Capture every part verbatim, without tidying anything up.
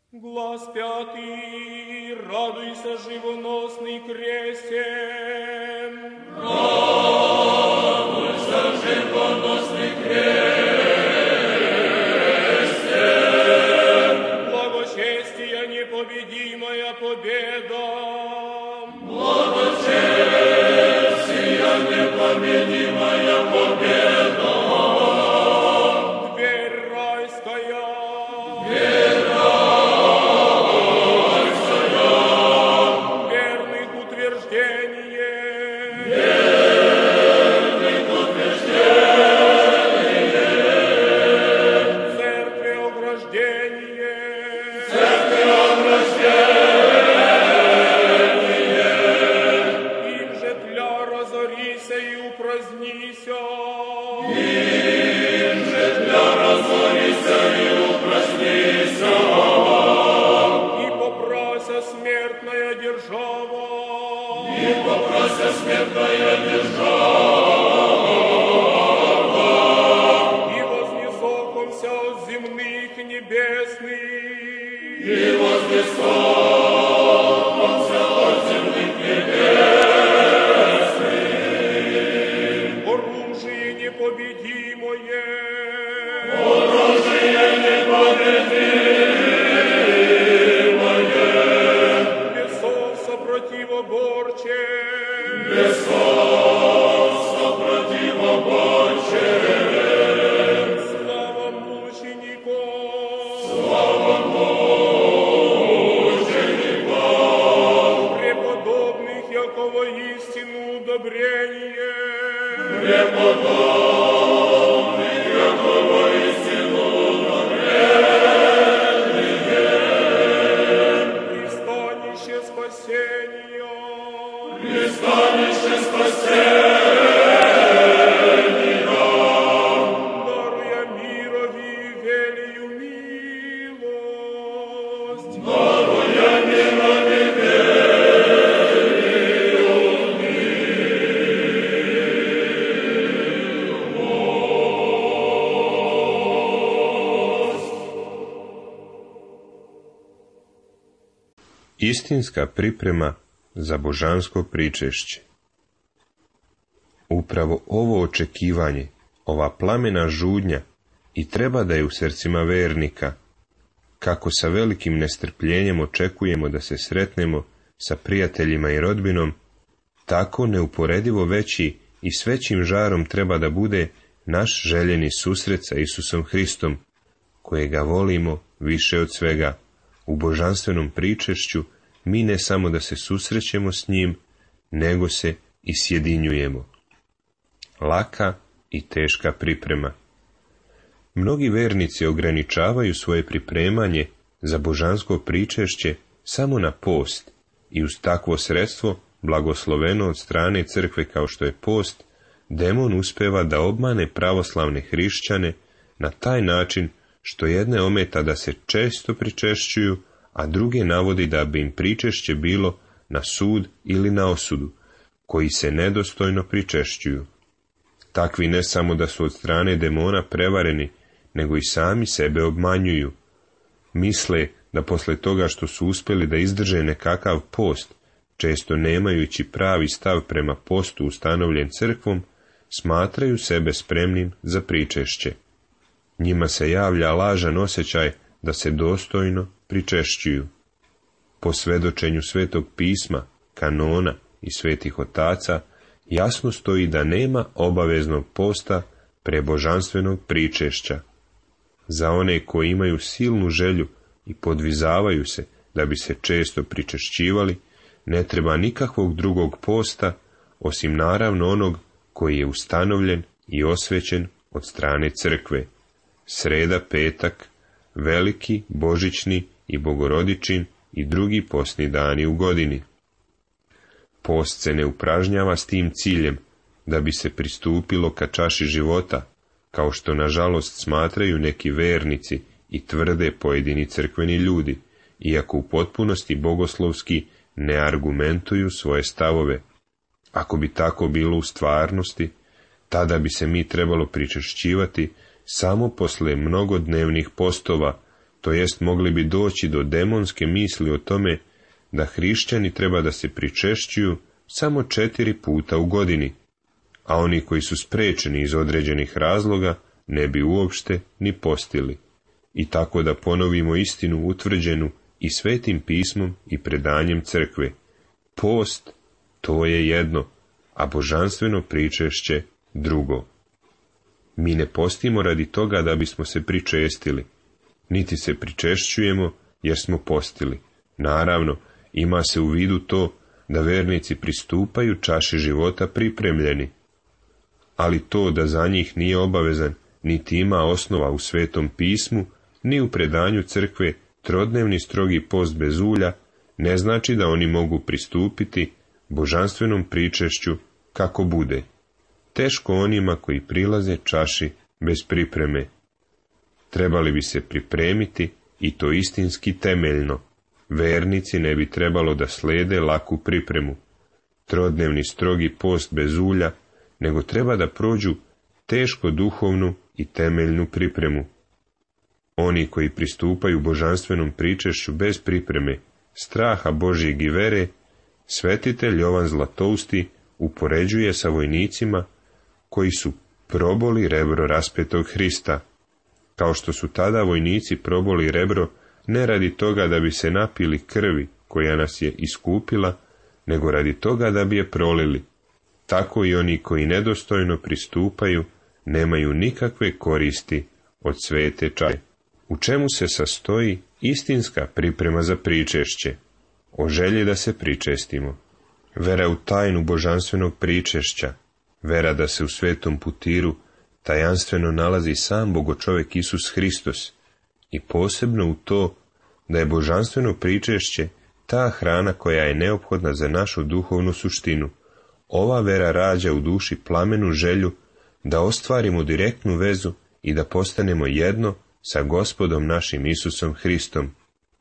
Глас пятый, радуйся, живоносный крестен. Радуйся, живоносный крестен. Благочестие непобедимая победа. Благочестие непобедимая победа. Дверь райская. Дверь смертная держава, и вознесохомся от земных небесных, и вознесохомся от земных небесных, оружие непобедимое, оружие непобедимое, весов сопротивоборче, весов сопротивоборче, слава мучеников, слава мучеников, преподобных, яко воистину удобрение, преподобных, яко воистину удобрение, пристанище спасения, пристанище спасения, даруя мирови велию милость, даруя мирови велию милость. Istinska priprema za božansko pričešće. Upravo ovo očekivanje, ova plamena žudnja i treba da je u srcima vernika, kako sa velikim nestrpljenjem očekujemo da se sretnemo sa prijateljima i rodbinom, tako neuporedivo veći i s većim žarom treba da bude naš željeni susret sa Isusom Hristom, kojega volimo više od svega. U božanstvenom pričešću mi ne samo da se susrećemo s njim, nego se i sjedinjujemo. Laka i teška priprema. Mnogi vernici ograničavaju svoje pripremanje za božansko pričešće samo na post i uz takvo sredstvo, blagosloveno od strane crkve kao što je post, demon uspeva da obmane pravoslavne hrišćane na taj način što jedne ometa da se često pričešćuju, a druge navodi da bi im pričešće bilo na sud ili na osudu, koji se nedostojno pričešćuju. Takvi ne samo da su od strane demona prevareni, nego i sami sebe obmanjuju. Misle da posle toga što su uspjeli da izdrže nekakav post, često nemajući pravi stav prema postu ustanovljen crkvom, smatraju sebe spremnim za pričešće. Njima se javlja lažan osjećaj da se dostojno pričešćuju. Po svedočenju Svetog pisma, kanona i svetih otaca, jasno stoji da nema obaveznog posta pre božanstvenog pričešća. Za one koji imaju silnu želju i podvizavaju se da bi se često pričešćivali, ne treba nikakvog drugog posta, osim naravno onog koji je ustanovljen i osvećen od strane crkve. Sreda, petak, veliki, božićni i bogorodičin i drugi postni dani u godini. Post se ne upražnjava s tim ciljem da bi se pristupilo ka čaši života, kao što nažalost smatraju neki vernici i tvrde pojedini crkveni ljudi, iako u potpunosti bogoslovski ne argumentuju svoje stavove. Ako bi tako bilo u stvarnosti, tada bi se mi trebalo pričešćivati samo posle mnogodnevnih postova To jest, mogli bi doći do demonske misli o tome da hrišćani treba da se pričešćuju samo četiri puta u godini, a oni koji su spriječeni iz određenih razloga ne bi uopšte ni postili. I tako da ponovimo istinu utvrđenu i Svetim pismom i predanjem crkve. Post, to je jedno, a božanstveno pričešće drugo. Mi ne postimo radi toga da bismo se pričestili, niti se pričešćujemo jer smo postili. Naravno, ima se u vidu to da vernici pristupaju čaši života pripremljeni, ali to da za njih nije obavezan, niti ima osnova u Svetom pismu, ni u predanju crkve trodnevni strogi post bez ulja, ne znači da oni mogu pristupiti božanstvenom pričešću kako bude. Teško onima koji prilaze čaši bez pripreme. Trebali bi se pripremiti i to istinski temeljno. Vernici ne bi trebalo da slede laku pripremu, trodnevni strogi post bez ulja, nego treba da prođu teško duhovnu i temeljnu pripremu. Oni koji pristupaju božanstvenom pričešću bez pripreme, straha Božjeg i vere, svetitelj Jovan Zlatousti upoređuje sa vojnicima koji su proboli rebro raspetog Hrista, kao što su tada vojnici proboli rebro ne radi toga da bi se napili krvi koja nas je iskupila, nego radi toga da bi je prolili. Tako i oni koji nedostojno pristupaju nemaju nikakve koristi od svete čaše. U čemu se sastoji istinska priprema za pričešće? O želji da se pričestimo. Vera u tajnu božanstvenog pričešća, vera da se u svetom putiru tajanstveno nalazi sam Bogočovek Isus Hristos i posebno u to da je božanstveno pričešće ta hrana koja je neophodna za našu duhovnu suštinu. Ova vera rađa u duši plamenu želju da ostvarimo direktnu vezu i da postanemo jedno sa Gospodom našim Isusom Hristom.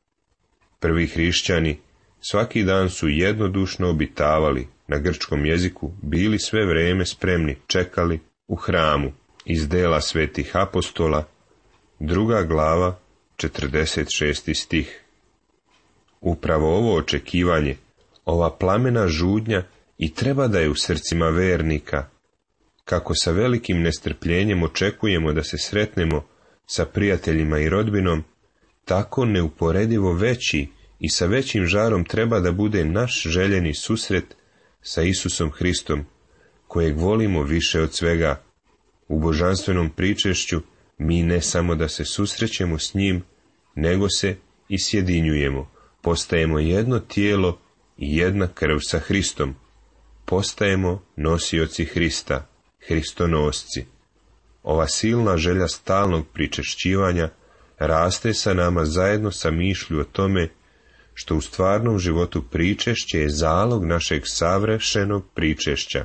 Prvi hrišćani svaki dan su jednodušno obitavali, na grčkom jeziku bili sve vrijeme spremni, čekali u hramu. Iz dela svetih apostola, druga glava, četrdeset šesti stih. Upravo ovo očekivanje, ova plamena žudnja i treba da je u srcima vernika, kako sa velikim nestrpljenjem očekujemo da se sretnemo sa prijateljima i rodbinom, tako neuporedivo veći i sa većim žarom treba da bude naš željeni susret sa Isusom Hristom, kojeg volimo više od svega. U božanstvenom pričešću mi ne samo da se susrećemo s njim, nego se i sjedinjujemo, postajemo jedno tijelo i jedna krv sa Hristom, postajemo nosioci Hrista, hristonosci. Ova silna želja stalnog pričešćivanja raste sa nama zajedno sa mišlju o tome što u stvarnom životu pričešće je zalog našeg savršenog pričešća,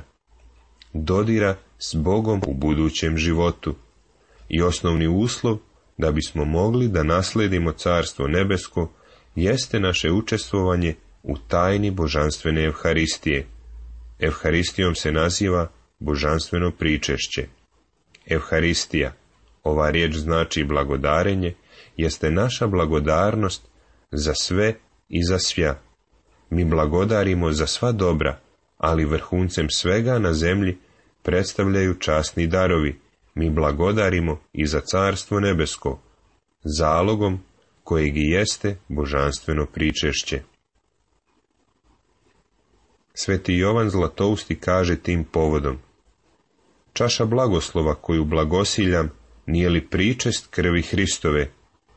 dodira s Bogom u budućem životu i osnovni uslov da bismo mogli da nasledimo Carstvo nebesko jeste naše učestvovanje u tajni božanstvene Evharistije. Evharistijom se naziva božanstveno pričešće. Evharistija, ova riječ znači blagodarenje, jeste naša blagodarnost za sve i za svja. Mi blagodarimo za sva dobra, ali vrhuncem svega na zemlji predstavljaju časni darovi. Mi blagodarimo i za Carstvo nebesko, zalogom kojeg i jeste božanstveno pričešće. Sveti Jovan Zlatousti kaže tim povodom: čaša blagoslova koju blagosiljam nije li pričest krvi Hristove?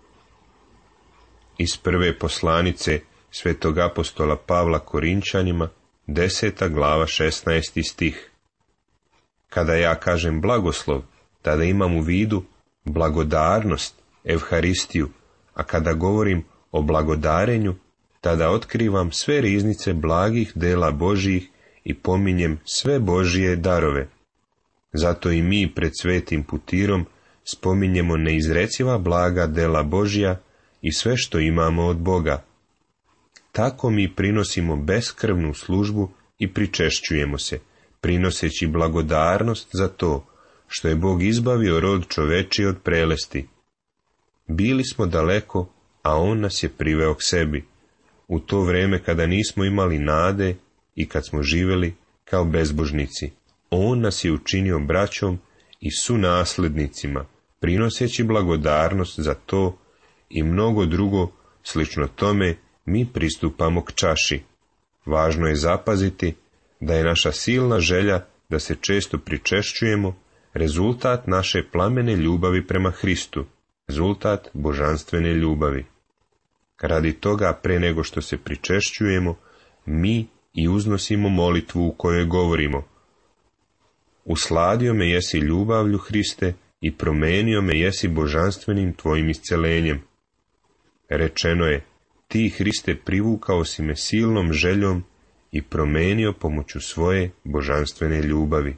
Iz prve poslanice svetog apostola Pavla Korinčanima, deseta glava, šesnaesti stih. Kada ja kažem blagoslov, tada imam u vidu blagodarnost, Evharistiju, a kada govorim o blagodarenju, tada otkrivam sve riznice blagih dela Božjih i pominjem sve Božije darove. Zato i mi pred svetim putirom spominjemo neizreciva blaga dela Božja i sve što imamo od Boga. Tako mi prinosimo beskrvnu službu i pričešćujemo se, prinoseći blagodarnost za to što je Bog izbavio rod čoveči od prelesti. Bili smo daleko, a on nas je priveo k sebi, u to vrijeme kada nismo imali nade i kad smo živjeli kao bezbožnici. On nas je učinio braćom i sunasljednicima, prinoseći blagodarnost za to i mnogo drugo slično tome. Mi pristupamo k čaši. Važno je zapaziti da je naša silna želja da se često pričešćujemo rezultat naše plamene ljubavi prema Hristu, rezultat božanstvene ljubavi. Radi toga, pre nego što se pričešćujemo, mi i uznosimo molitvu u kojoj govorimo: Usladio me jesi ljubavlju, Hriste, i promenio me jesi božanstvenim tvojim iscelenjem. Rečeno je: Ti, Hriste, privukao si me silnom željom i promenio pomoću svoje božanstvene ljubavi.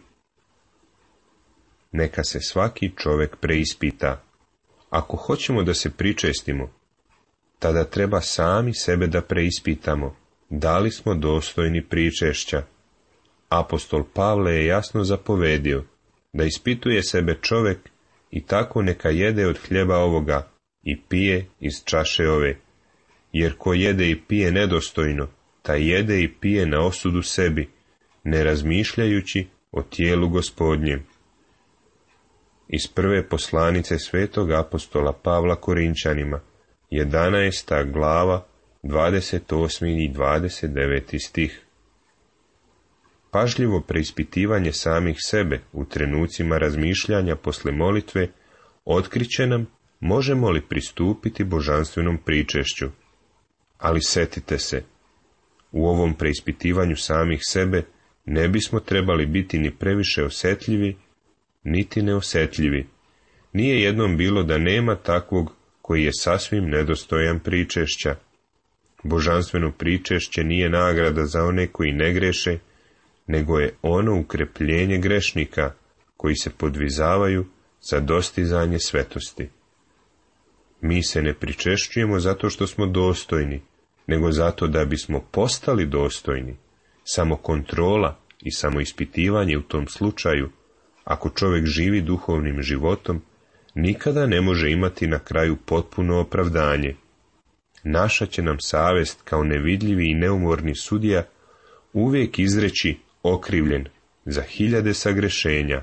Neka se svaki čovjek preispita. Ako hoćemo da se pričestimo, tada treba sami sebe da preispitamo, da li smo dostojni pričešća. Apostol Pavle je jasno zapovedio da ispituje sebe čovjek i tako neka jede od hljeba ovoga i pije iz čaše ove. Jer ko jede i pije nedostojno, taj jede i pije na osudu sebi, ne razmišljajući o tijelu Gospodnjem. Iz prve poslanice svetog apostola Pavla Korinčanima, jedanaesta glava, dvadeset osmi i dvadeset deveti stih. Pažljivo preispitivanje samih sebe u trenucima razmišljanja posle molitve otkriće nam možemo li pristupiti božanstvenom pričešću. Ali setite se, u ovom preispitivanju samih sebe ne bismo trebali biti ni previše osjetljivi, niti neosjetljivi. Nije jednom bilo da nema takvog koji je sasvim nedostojan pričešća. Božanstveno pričešće nije nagrada za one koji ne greše, nego je ono ukrepljenje grešnika koji se podvizavaju za dostizanje svetosti. Mi se ne pričešćujemo zato što smo dostojni, nego zato da bismo postali dostojni. Samo kontrola i samo ispitivanje u tom slučaju, ako čovjek živi duhovnim životom, nikada ne može imati na kraju potpuno opravdanje. Naša će nam savjest kao nevidljivi i neumorni sudija uvijek izreći okrivljen za hiljade sagrešenja.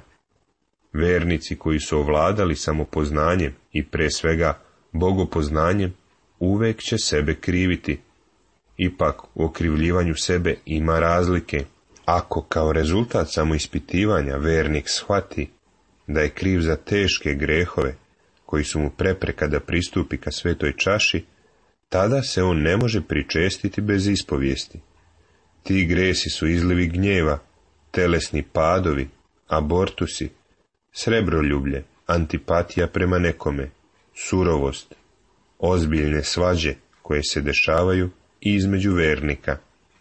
Vernici koji su ovladali samopoznanjem i pre svega bogopoznanjem uvijek će sebe kriviti. Ipak u okrivljivanju sebe ima razlike. Ako kao rezultat samoispitivanja vernik shvati da je kriv za teške grehove koji su mu prepreka da pristupi ka svetoj čaši, tada se on ne može pričestiti bez ispovijesti. Ti gresi su izlivi gnjeva, telesni padovi, abortusi, srebroljublje, antipatija prema nekome, surovost, ozbiljne svađe koje se dešavaju i između vernika.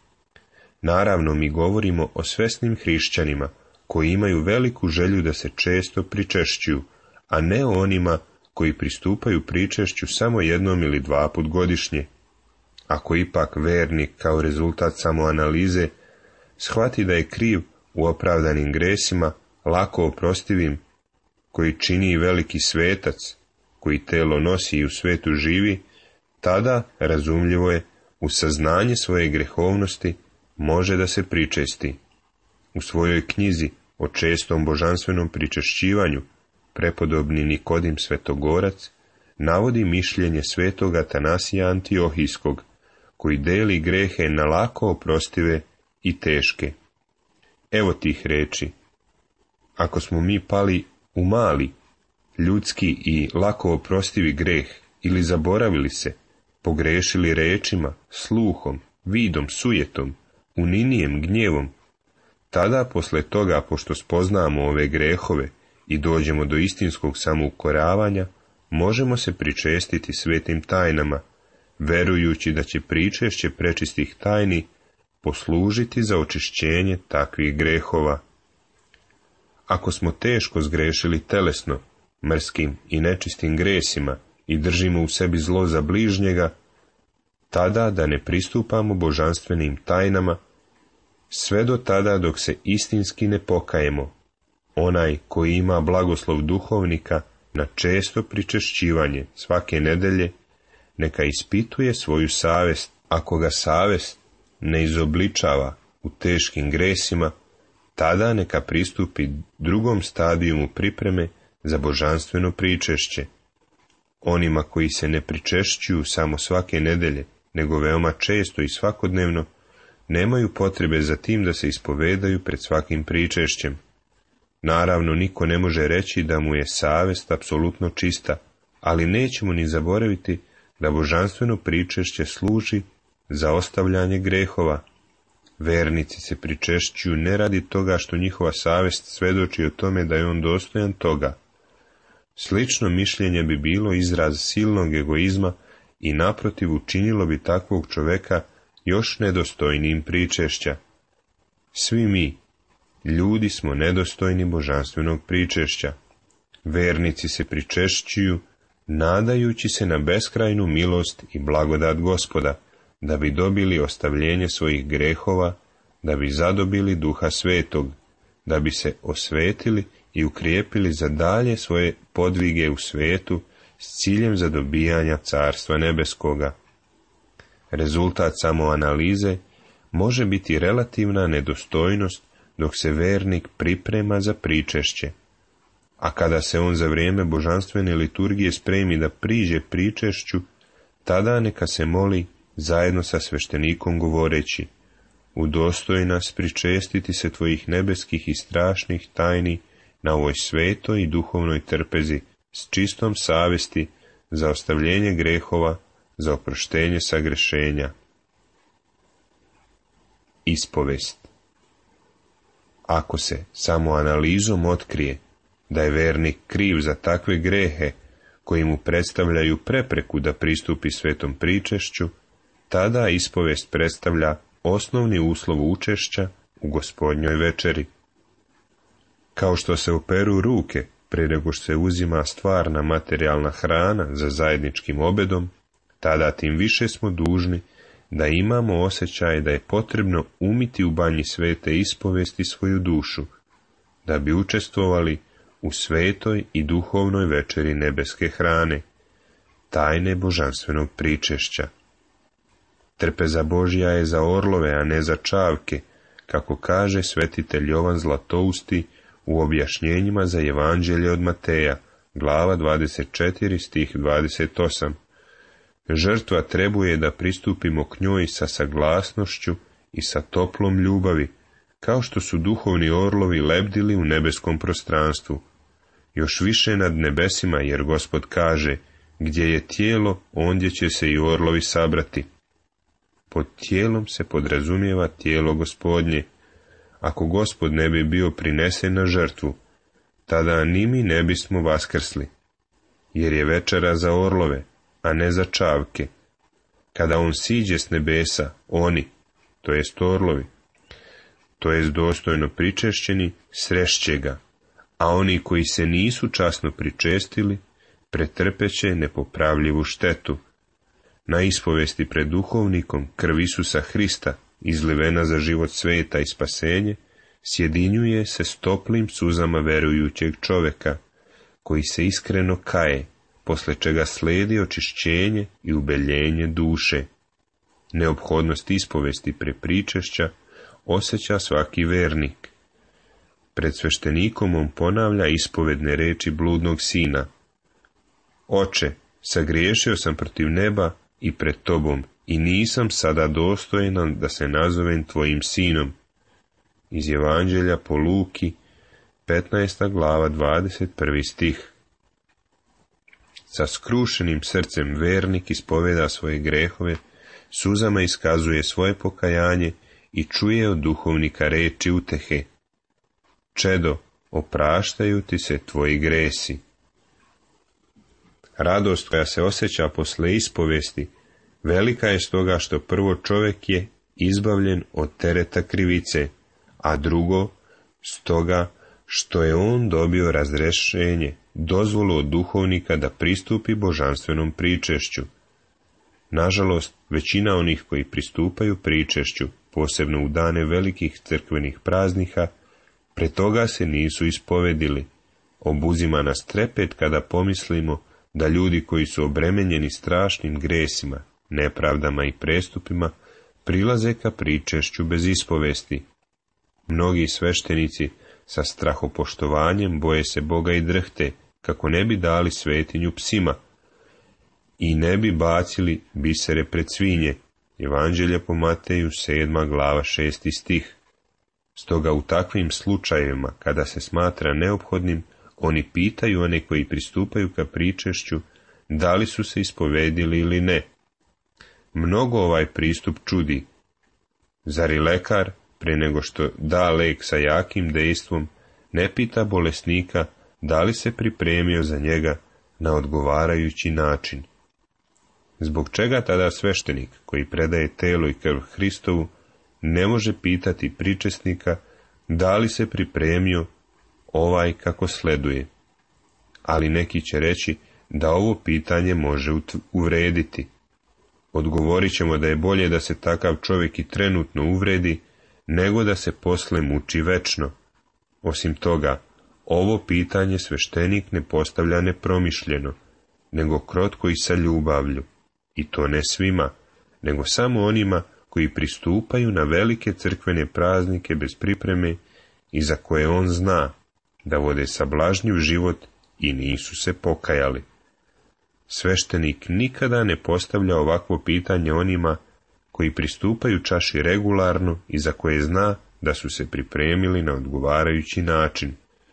Naravno, mi govorimo o svesnim hrišćanima koji imaju veliku želju da se često pričešćuju, a ne o onima koji pristupaju pričešću samo jednom ili dva put godišnje. Ako ipak vernik kao rezultat samoanalize shvati da je kriv u opravdanim gresima, lako oprostivim, koji čini i veliki svetac, koji telo nosi i u svetu živi, tada, razumljivo je, u saznanje svoje grehovnosti može da se pričesti. U svojoj knjizi o čestom božanstvenom pričešćivanju prepodobni Nikodim Svetogorac navodi mišljenje svetog Atanasija Antiohijskog, koji deli grehe na lako oprostive i teške. Evo tih reči: ako smo mi pali u mali, ljudski i lako oprostivi greh ili zaboravili se, pogrešili rečima, sluhom, vidom, sujetom, uninijem, gnjevom, tada posle toga, pošto spoznamo ove grehove i dođemo do istinskog samoukoravanja, možemo se pričestiti svetim tajnama, verujući da će pričešće prečistih tajni poslužiti za očišćenje takvih grehova. Ako smo teško zgrešili telesno, mrskim i nečistim gresima i držimo u sebi zlo za bližnjega, tada da ne pristupamo božanstvenim tajnama, sve do tada dok se istinski ne pokajemo. Onaj koji ima blagoslov duhovnika na često pričešćivanje svake nedelje, neka ispituje svoju savest. Ako ga savest ne izobličava u teškim gresima, tada neka pristupi drugom stadijumu pripreme za božanstveno pričešće. Onima koji se ne pričešćuju samo svake nedelje, nego veoma često i svakodnevno, nemaju potrebe za tim da se ispovedaju pred svakim pričešćem. Naravno, niko ne može reći da mu je savest apsolutno čista, ali nećemo ni zaboraviti da božanstveno pričešće služi za ostavljanje grehova. Vernici se pričešćuju ne radi toga što njihova savest svedoči o tome da je on dostojan toga. Slično mišljenje bi bilo izraz silnog egoizma i naprotiv učinilo bi takvog čoveka još nedostojnijim pričešća. Svi mi, ljudi, smo nedostojni božanstvenog pričešća. Vernici se pričešćuju nadajući se na beskrajnu milost i blagodat Gospoda, da bi dobili ostavljenje svojih grehova, da bi zadobili Duha Svetog, da bi se osvetili i ukrijepili za dalje svoje podvige u svetu s ciljem zadobijanja Carstva Nebeskoga. Rezultat samoanalize može biti relativna nedostojnost dok se vernik priprema za pričešće, a kada se on za vrijeme božanstvene liturgije spremi da priđe pričešću, tada neka se moli zajedno sa sveštenikom govoreći: udostoj nas pričestiti se tvojih nebeskih i strašnih tajni na ovoj svetoj i duhovnoj trpezi s čistom savesti za ostavljenje grehova, za oproštenje sagrešenja. Ispovest. Ako se samo analizom otkrije da je vernik kriv za takve grehe koji mu predstavljaju prepreku da pristupi svetom pričešću, tada ispovest predstavlja osnovni uslov učešća u Gospodnjoj večeri. Kao što se operu ruke prije nego što se uzima stvarna materijalna hrana za zajedničkim obedom, tada tim više smo dužni da imamo osjećaj da je potrebno umiti u banji svete ispovesti svoju dušu, da bi učestvovali u svetoj i duhovnoj večeri nebeske hrane, tajne božanstvenog pričešća. Trpeza Božja je za orlove, a ne za čavke, kako kaže svetitelj Jovan Zlatousti u objašnjenjima za Evanđelje od Mateja, glava dvadeset četiri, stih dvadeset osam. Žrtva trebuje da pristupimo k njoj sa saglasnošću i sa toplom ljubavi, kao što su duhovni orlovi lebdili u nebeskom prostranstvu. Još više nad nebesima, jer Gospod kaže: gdje je tijelo, ondje će se i orlovi sabrati. Pod tijelom se podrazumijeva tijelo Gospodnje. Ako Gospod ne bi bio prinesen na žrtvu, tada ni mi ne bismo vaskrsli, jer je večera za orlove, a ne za čavke. Kada on siđe s nebesa, oni, to jest orlovi, to jest dostojno pričešćeni, srešće ga, a oni koji se nisu časno pričestili, pretrpeće nepopravljivu štetu. Na ispovesti pred duhovnikom krv Isusa Hrista, izlivena za život sveta i spasenje, sjedinjuje se s toplim suzama verujućeg čovjeka, koji se iskreno kaje, posle čega slijedi očišćenje i ubeljenje duše. Neophodnost ispovesti pre pričešća osjeća svaki vernik. Pred sveštenikom on ponavlja ispovedne reči bludnog sina: Oče, sagriješio sam protiv neba i pred tobom, i nisam sada dostojan da se nazovem tvojim sinom. Iz Evanđelja po Luki, petnaesta glava, dvadeset prvi stih. Sa skrušenim srcem vernik ispoveda svoje grehove, suzama iskazuje svoje pokajanje i čuje od duhovnika reči utehe: Čedo, opraštaju ti se tvoji gresi. Radost koja se osjeća posle ispovesti velika je stoga što prvo čovjek je izbavljen od tereta krivice, a drugo stoga što je on dobio razrješenje, dozvolu od duhovnika da pristupi božanstvenom pričešću. Nažalost, većina onih koji pristupaju pričešću, posebno u dane velikih crkvenih praznika, pre toga se nisu ispovedili, Obuzima nas trepet kada pomislimo da ljudi koji su obremenjeni strašnim gresima, nepravdama i prestupima prilaze ka pričešću bez ispovesti. Mnogi sveštenici sa strahopoštovanjem boje se Boga i drhte, kako ne bi dali svetinju psima i ne bi bacili bisere pred svinje. Evanđelje po Mateju, sedma glava, šesti stih. Stoga u takvim slučajevima, kada se smatra neophodnim, oni pitaju one koji pristupaju ka pričešću, da li su se ispovedili ili ne. Mnogo ovaj pristup čudi. Zar i lekar, pre nego što da lek sa jakim dejstvom, ne pita bolesnika da li se pripremio za njega na odgovarajući način? Zbog čega tada sveštenik koji predaje telo i krv Hristovu ne može pitati pričesnika da li se pripremio ovaj kako sleduje? Ali neki će reći da ovo pitanje može uvrediti. Odgovorit ćemo da je bolje da se takav čovjek i trenutno uvredi, nego da se posle muči večno. Osim toga, ovo pitanje sveštenik ne postavlja nepromišljeno, nego krotko i sa ljubavlju. I to ne svima, nego samo onima koji pristupaju na velike crkvene praznike bez pripreme i za koje on zna da vode sablažnjiv život i nisu se pokajali. Sveštenik nikada ne postavlja ovakvo pitanje onima koji pristupaju čaši regularno i za koje zna da su se pripremili na odgovarajući način.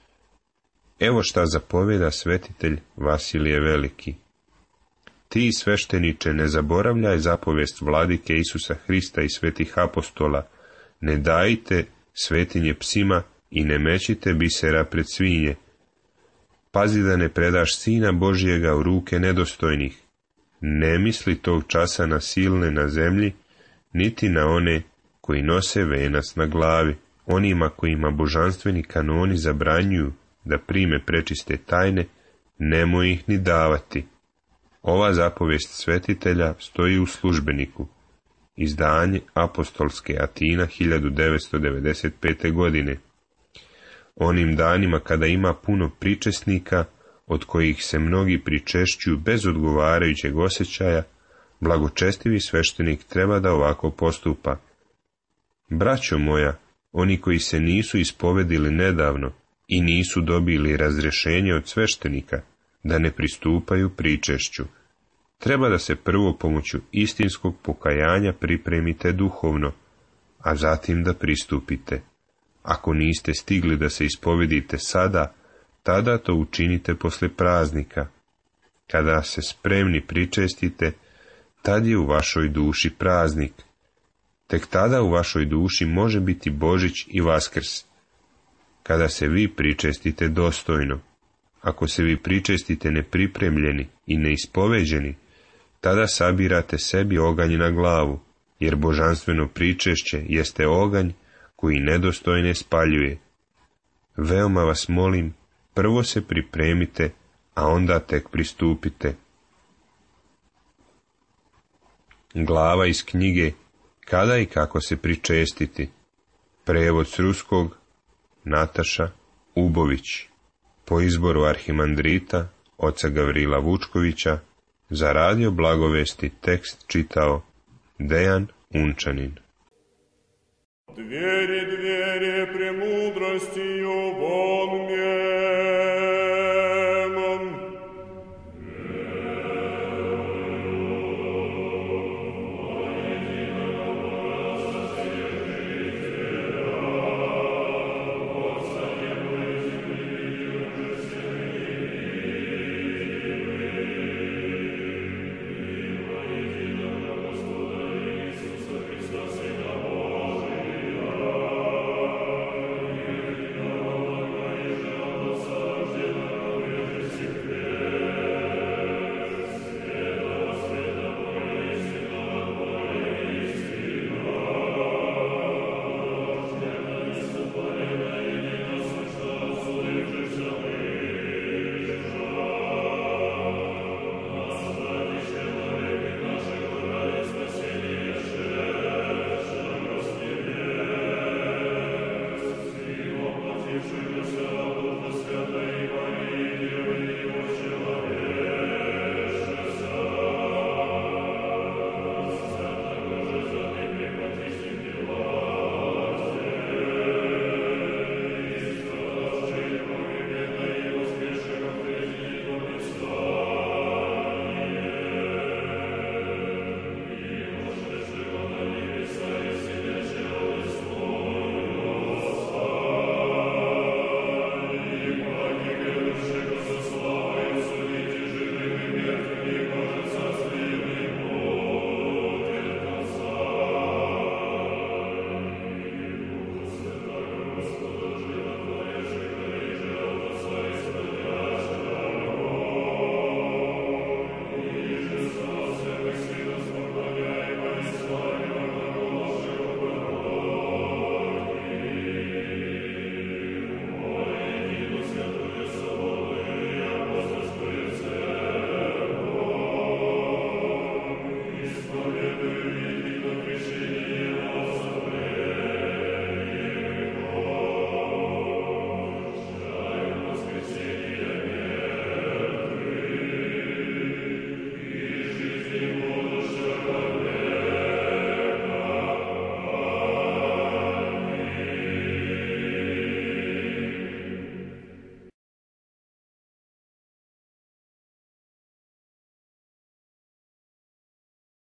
Evo šta zapoveda svetitelj Vasilije Veliki. Ti, svešteniče, ne zaboravljaj zapovest vladike Isusa Hrista i svetih apostola, ne dajte svetinje psima i ne mećite bisera pred svinje. Pazi da ne predaš Sina Božijega u ruke nedostojnih. Ne misli tog časa na silne na zemlji, niti na one koji nose venac na glavi, onima kojima božanstveni kanoni zabranjuju da prime prečiste tajne, nemoj ih ni davati. Ova zapovest svetitelja stoji u Službeniku, izdanje Apostolske Atina hiljadu devetsto devedeset pete. godine. Onim danima kada ima puno pričesnika, od kojih se mnogi pričešćuju bez odgovarajućeg osjećaja, blagočestivi sveštenik treba da ovako postupa. Braćo moja, oni koji se nisu ispovedili nedavno i nisu dobili razrješenje od sveštenika, da ne pristupaju pričešću. Treba da se prvo pomoću istinskog pokajanja pripremite duhovno, a zatim da pristupite. Ako niste stigli da se ispovedite sada, tada to učinite posle praznika. Kada se spremni pričestite, tad je u vašoj duši praznik. Tek tada u vašoj duši može biti Božić i Vaskrs. Kada se vi pričestite dostojno, ako se vi pričestite nepripremljeni i neispoveđeni, tada sabirate sebi oganj na glavu, jer božanstveno pričešće jeste oganj koji nedostojne spaljuje. Veoma vas molim, prvo se pripremite, a onda tek pristupite. Glava iz knjige Kada i kako se pričestiti. Prevod s ruskog Nataša Ubović. Po izboru arhimandrita oca Gavrila Vučkovića, za radio Blagovesti tekst čitao Dejan Unčanin. Двери, двери, премудростью вон мне,